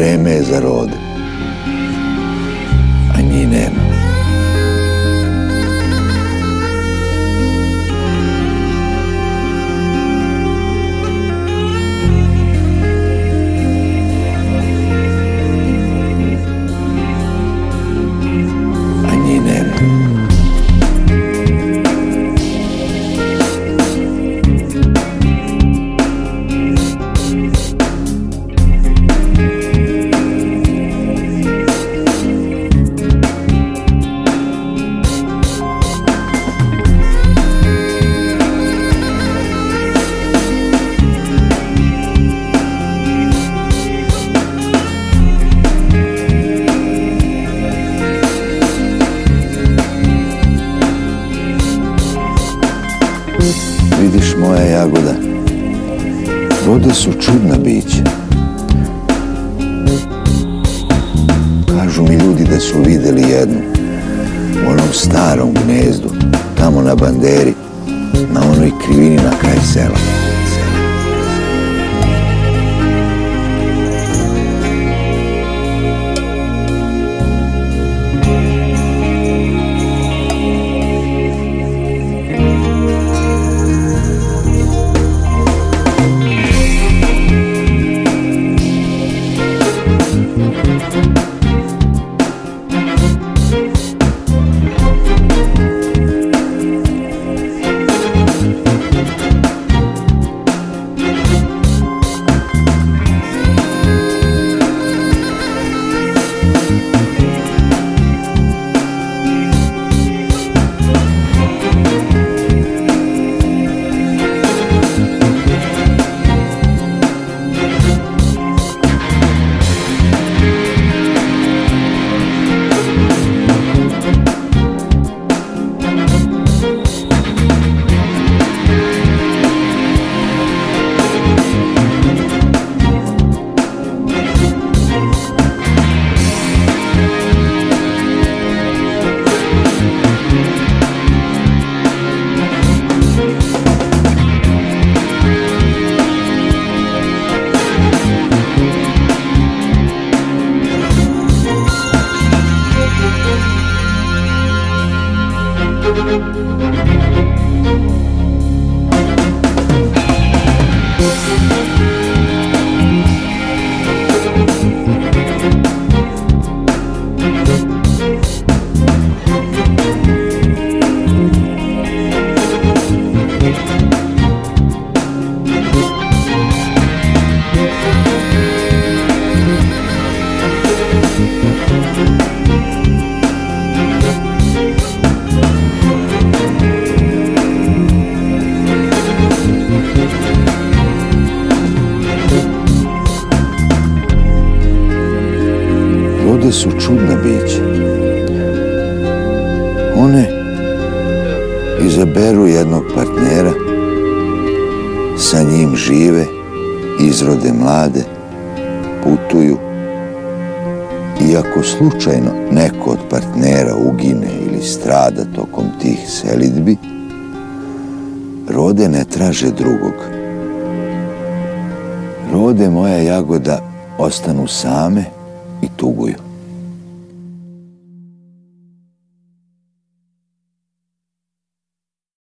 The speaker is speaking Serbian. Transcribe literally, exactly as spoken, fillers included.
vreme je za rode, a njih nema. A njih nema. Vidiš, moja jagoda, rode su čudna bića. Kažu mi ljudi da su videli jednu u onom starom gnezdu, tamo na banderi, na onoj krivini na kraj sela. Rode su čudna bića. One izaberu jednog partnera, sa njim žive, izrode mlade, putuju i ako slučajno neko od partnera ugine ili strada tokom tih selidbi, rode ne traže drugog. Rode, moja jagoda, ostanu same i tuguju.